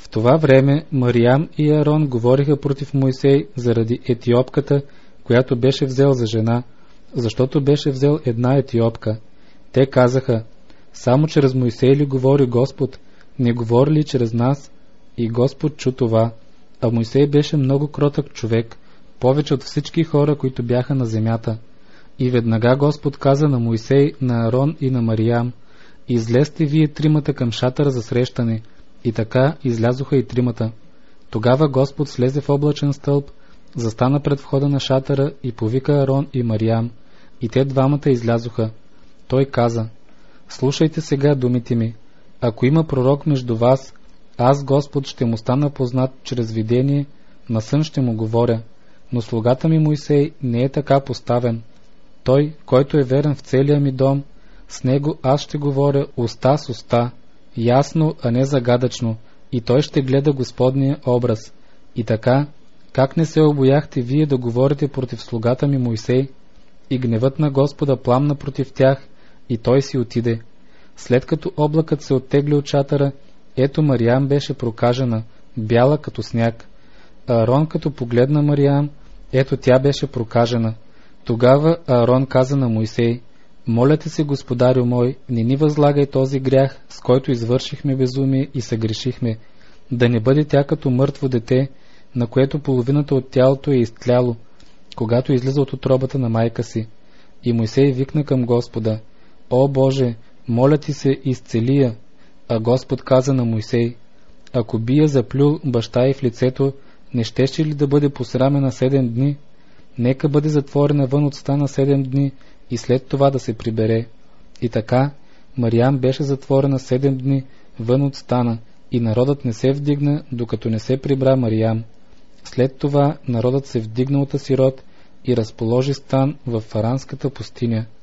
В това време Мариям и Аарон говориха против Мойсей заради етиопката, която беше взел за жена, защото беше взел една етиопка. Те казаха: само чрез Мойсей ли говори Господ, не говори ли чрез нас? И Господ чу това. А Мойсей беше много кротък човек, повече от всички хора, които бяха на земята. И веднага Господ каза на Мойсей, на Аарон и на Мариям: излезте вие тримата към шатъра за срещане. И така излязоха и тримата. Тогава Господ слезе в облачен стълб, застана пред входа на шатъра и повика Аарон и Мариям. И те двамата излязоха. Той каза: слушайте сега думите ми. Ако има пророк между вас, аз, Господ, ще му стана познат чрез видение, на сън ще му говоря. Но слугата ми Мойсей не е така поставен. Той, който е верен в целия ми дом, с него аз ще говоря уста с уста, ясно, а не загадъчно, и той ще гледа Господния образ. И така, как не се обояхте вие да говорите против слугата ми Мойсей? И гневът на Господа пламна против тях, и той си отиде. След като облакът се оттегли от шатъра, ето Мариям беше прокажена, бяла като сняг. Аарон като погледна Мариям, ето тя беше прокажена. Тогава Аарон каза на Мойсей: моля те се, господарю мой, не ни възлагай този грях, с който извършихме безумие и съгрешихме, да не бъде тя като мъртво дете, на което половината от тялото е изтляло, когато излиза от утробата на майка си. И Мойсей викна към Господа: о Боже, моля ти се, изцели я. А Господ каза на Мойсей: ако би я заплюл баща й в лицето, не щеше ли да бъде посрамена 7 дни? Нека бъде затворена вън от стана 7 дни и след това да се прибере. И така, Мариям беше затворена 7 дни вън от стана, и народът не се вдигна, докато не се прибра Мариям. След това народът се вдигна от Асирот и разположи стан в Фаранската пустиня.